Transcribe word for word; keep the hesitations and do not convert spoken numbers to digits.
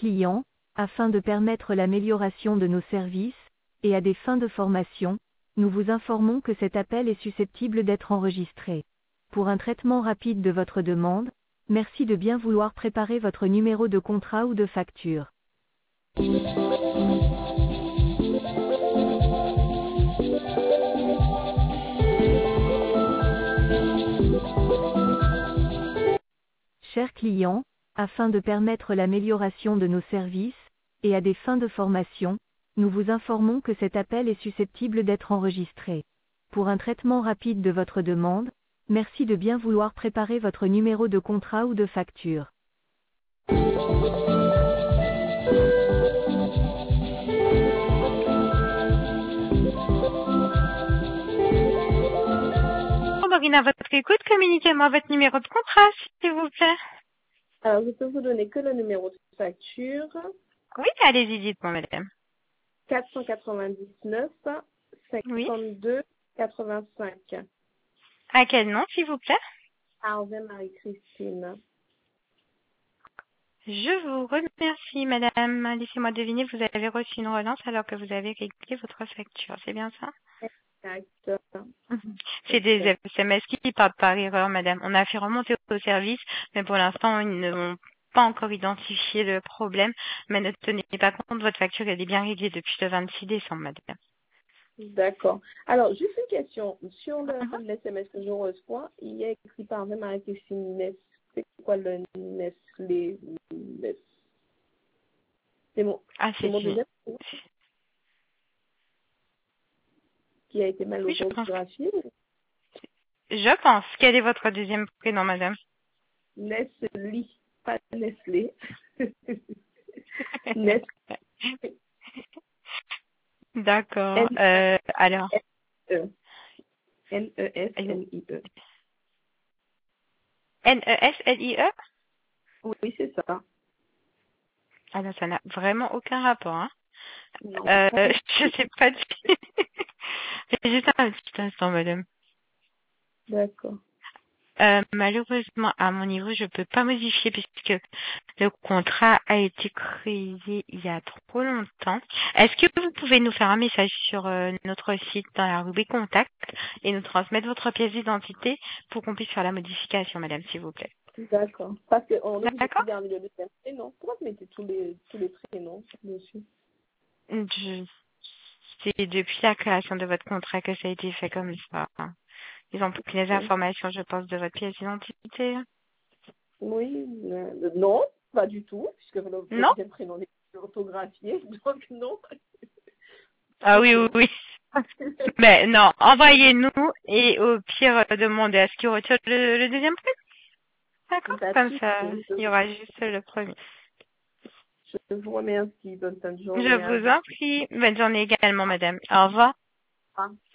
clients, afin de permettre l'amélioration de nos services, et à des fins de formation, nous vous informons que cet appel est susceptible d'être enregistré. Pour un traitement rapide de votre demande, merci de bien vouloir préparer votre numéro de contrat ou de facture. Chers clients, afin de permettre l'amélioration de nos services, et à des fins de formation, nous vous informons que cet appel est susceptible d'être enregistré. Pour un traitement rapide de votre demande, merci de bien vouloir préparer votre numéro de contrat ou de facture. Dorine, à votre écoute, communiquez-moi votre numéro de contrat, s'il vous plaît. Alors, je peux vous donner que le numéro de facture. Oui, allez-y, dites-moi, madame. quatre cent quatre-vingt-dix-neuf, Oui. cinquante-deux, quatre-vingt-cinq. À quel nom, s'il vous plaît? Harvey Marie-Christine. Je vous remercie, madame. Laissez-moi deviner, vous avez reçu une relance alors que vous avez réglé votre facture. C'est bien ça? Exact. C'est des S M S qui partent par erreur, madame. On a fait remonter au service, mais pour l'instant, ils ne vont pas encore identifié le problème. Mais ne tenez pas compte, votre facture, elle est bien réglée depuis le vingt-six décembre, madame. D'accord. Alors, juste une question. Sur le, Uh-huh. l'S M S que je reçois, il y a écrit par même avec Ness. C'est quoi le Nestlé Ness? C'est mon, Ah, c'est c'est mon une... deuxième qui a été mal Oui, je pense. orthographié. Je pense. Quel est votre deuxième prénom, madame? Nestlé, pas Nestlé. Nestlé. D'accord. Euh, alors. N E S L I E. N E S L I E? Oui, c'est ça. Ah ben, ça n'a vraiment aucun rapport, hein. Non. Euh, je sais pas du... Juste un petit instant, madame. D'accord. Euh, malheureusement, à mon niveau, je peux pas modifier puisque le contrat a été créé il y a trop longtemps. Est-ce que vous pouvez nous faire un message sur euh, notre site dans la rubrique contact et nous transmettre votre pièce d'identité pour qu'on puisse faire la modification, madame, s'il vous plaît? D'accord. Parce qu'on est obligé D'accord. de garder le deuxième prénom. Pourquoi vous mettez tous les, tous les prénoms dessus? Je... C'est depuis la création de votre contrat que ça a été fait comme ça. Ils ont pris les informations, je pense, de votre pièce d'identité. Oui, euh, non, pas du tout, puisque le, le Non? deuxième prénom est orthographié, donc non. Ah oui, oui, oui. Mais non, envoyez-nous et au pire, euh, demandez à ce qu'ils retirent le, le deuxième prix. D'accord? Comme ça, il y aura juste le premier. Je vous remercie. Bonne fin de Je journée à vous vous. en prie. Bonne journée également, madame. Au revoir. Au revoir.